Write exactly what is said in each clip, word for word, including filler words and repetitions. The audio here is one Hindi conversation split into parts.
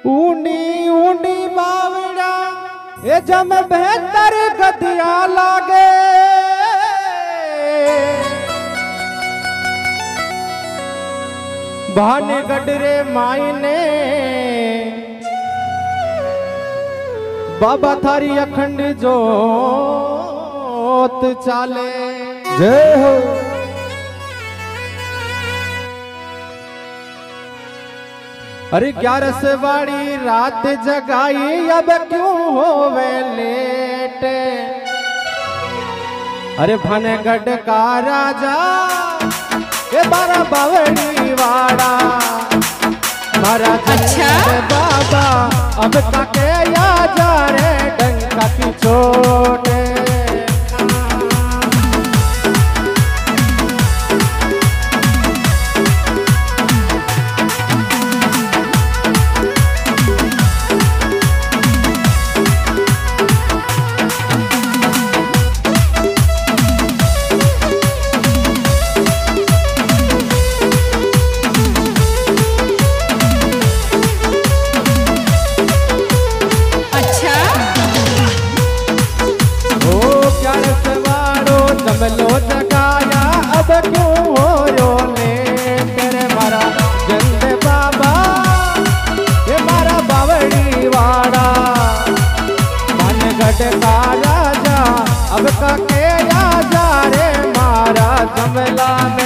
ऊनी ऊनी बावड़ा ये जम बेहतर गदिया लागे भाने गडरे मायने बाबा थारी अखंड जोत चाले। जय हो। अरे ग्यारह से बाड़ी रात जगाई अब क्यों होवे लेट। अरे भानेगढ़ का राजा ये बारह बावड़ी वाड़ा महाराज। अच्छा बाबा अब काके या जा रे डंका की चोट। लो जगाया अब क्यों हो रो ले तेरे मारा जंद बाबा ये मारा बावड़ी वाड़ा भानेगढ़ का राजा अब काके या जा रे मारा जमला में।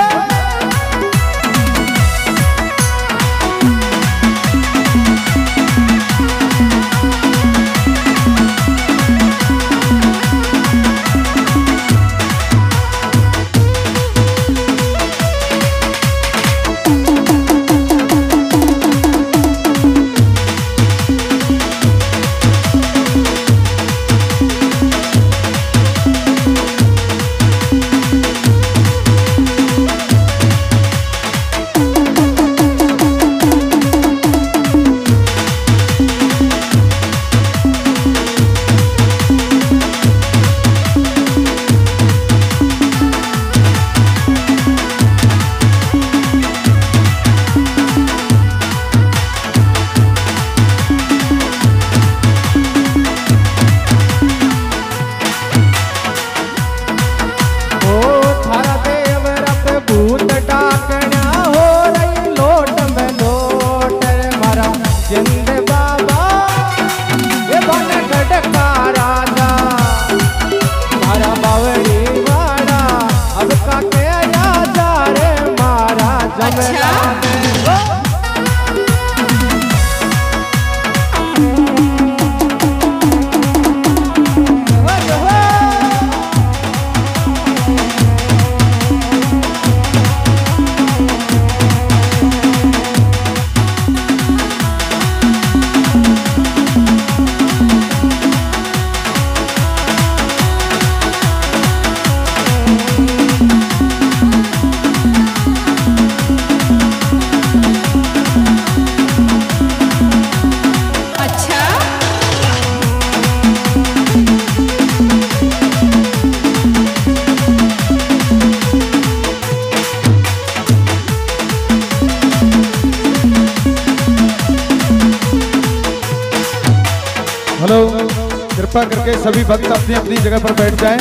हेलो, कृपा करके सभी भक्त अपनी अपनी जगह पर बैठ जाएं,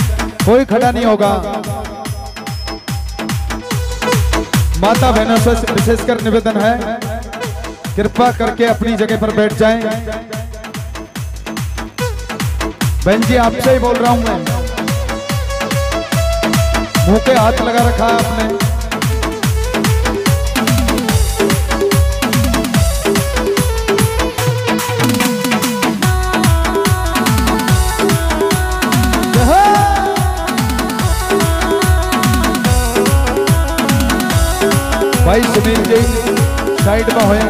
कोई खड़ा नहीं होगा। माता बहनों से विशेषकर निवेदन है, कृपा करके अपनी जगह पर बैठ जाएं। बहन जी आपसे ही बोल रहा हूं मैं, मुंह पे हाथ लगा रखा है आपने। भाई सुनील जी साइड में होए।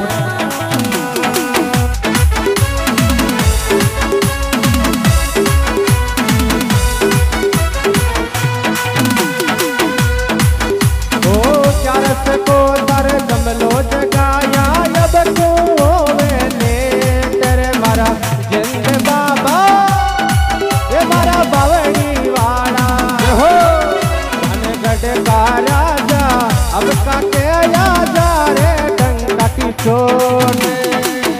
ओ चार से को दर जमलो जगाया अब क्यों होवे ले तेरे मारा जिंद बाबा ये मारा बावड़ी वाड़ा। हो भानेगढ़ का राजा अब काके या जा रे डंका की चोट।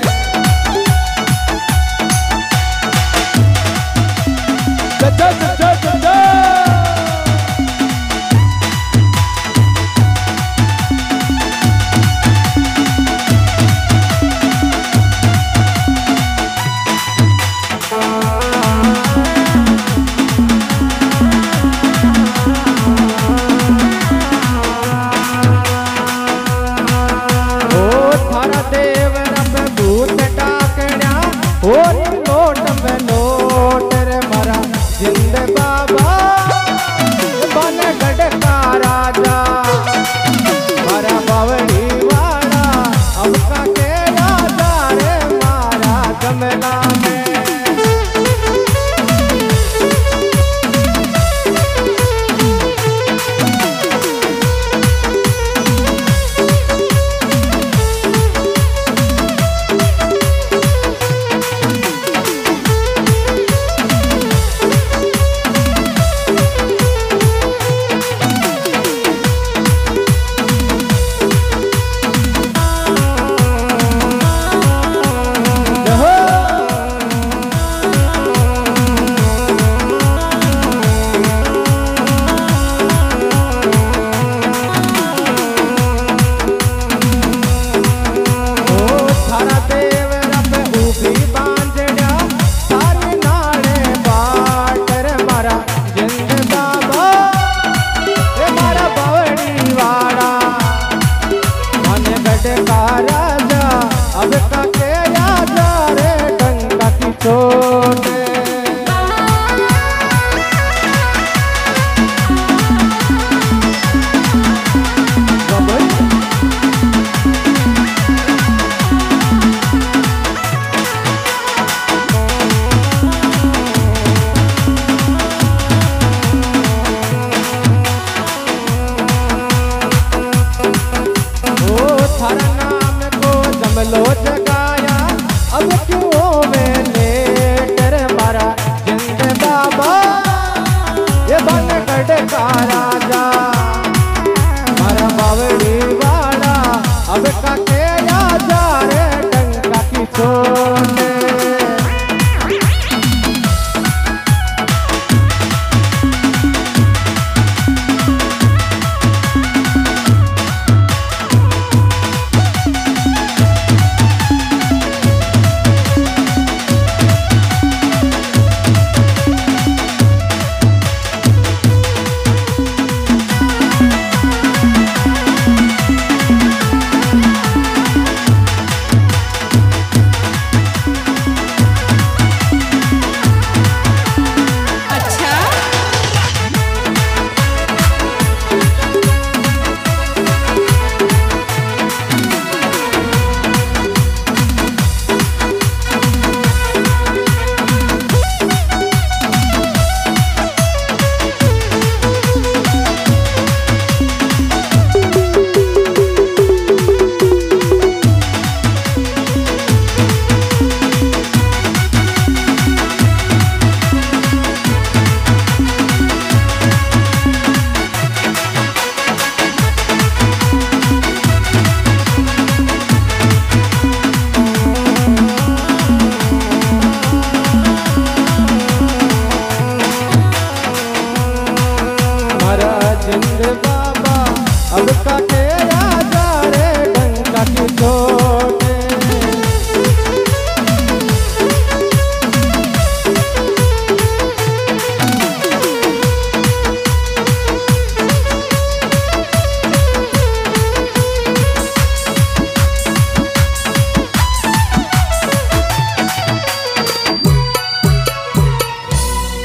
थारा देव रब भूत टाकड़ा और लोट में लोट रे मारा जिंद बाबा बन गढ़ का राजा मारा बावड़ी वाला अब का के राजा रे मारा जमला में अब का के राजा रे डंका की चोट ओ थारा नाम को जमलो जगाया अब क्यों में लेट रे मारा जिंद बाबा ये बन गढ़ का राजा मारा बावड़ी वाला अब का के राजा रे डंका की चोट